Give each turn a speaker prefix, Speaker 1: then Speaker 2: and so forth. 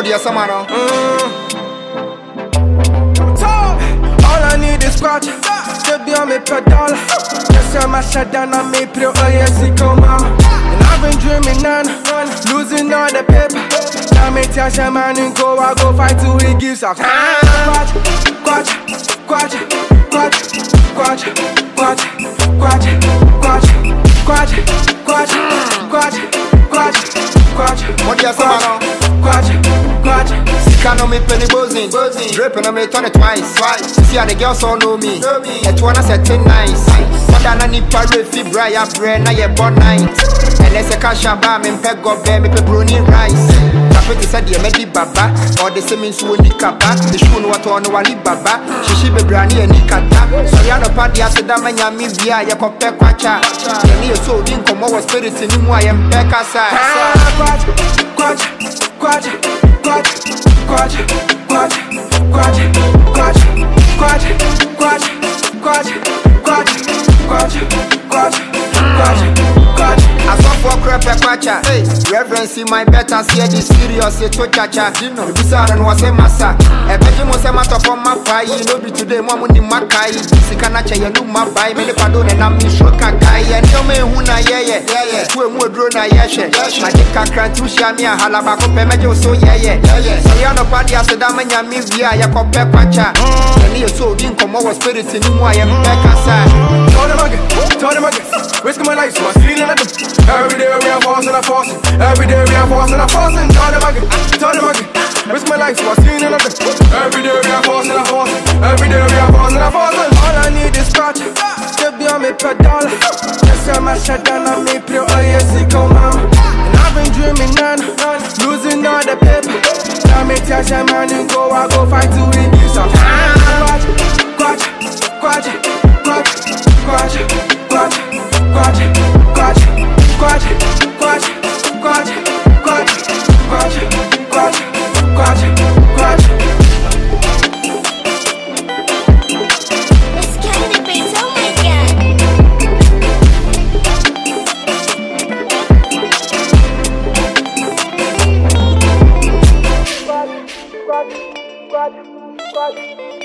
Speaker 1: dear Samano.
Speaker 2: All I need is scratch. To be on me pedal. Just on my shut down on me, pro yes, come on. And I've been dreaming on, losing all the paper. Now me tell some man and go, I go fight till he gives up. Quatch, quatch, quatch, quatch, quatch, quatch, quatch, quatch, quatch, quatch, quatch, quatch, quatch.
Speaker 1: What dear Samano?
Speaker 2: Quatch, quatch.
Speaker 1: Sika no me penny buzzing. Dripping on me turn it twice. See how the girls all know me. At one I said 10 nice. But I need parade fibra ya brain na ye born night. And let's a cash bar me peg up there me pepperoni rice. Kapeti said the medi baba or the same so ni kapa. The shoe no water no wali baba. Shishi be brani and nikata. So ya no party I said that man ya mi via ya compare kwacha. Ni so din come over spirit ni mu I am peka sa.
Speaker 2: Quatch, quatch, quatch, quatch, quatch, quatch, quatch, quatch, quatch, quatch, quatch, quatch, quatch, quatch, quatch, quatch.
Speaker 1: I saw for crap a quacha. Reverence in my better see the serious to chacha. This and was a massa. A bedroom was a matter for my pie. No be today, Mamma Makai. Sikanacha, you know my buy me the pardon and I'm shoka guy. And no man who na yeah. Two more drone I yashe. My dick crank to Shamia Halabako Pemajo so yeah. So you're no party as a damanya me via ya compare quacha. And you so didn't come over spirit in who I am back aside.
Speaker 2: Tell them again, risking my life, so I see them. Every day we are forcing, I'm forcing. Every day we are forcing, I'm forcing. Tell them again, risk my life, so I see them. Every day we are forcing, I'm forcing. Every day we are forcing, I'm forcing. All I need is scratch, to be on me pedal. Just on my shut down on me, pro yes, come on. And I've been dreaming on, losing all the paper. Now me tell some man and go, I go fight till he gives up. Quatch, quatch, quatch, quatch, quatch, quatch, quatch, quatch, quatch, quatch, quatch, quatch, quatch, quatch, quatch.
Speaker 3: It's Candy Bass, oh my god.
Speaker 2: Quatch, quatch, quatch, quatch.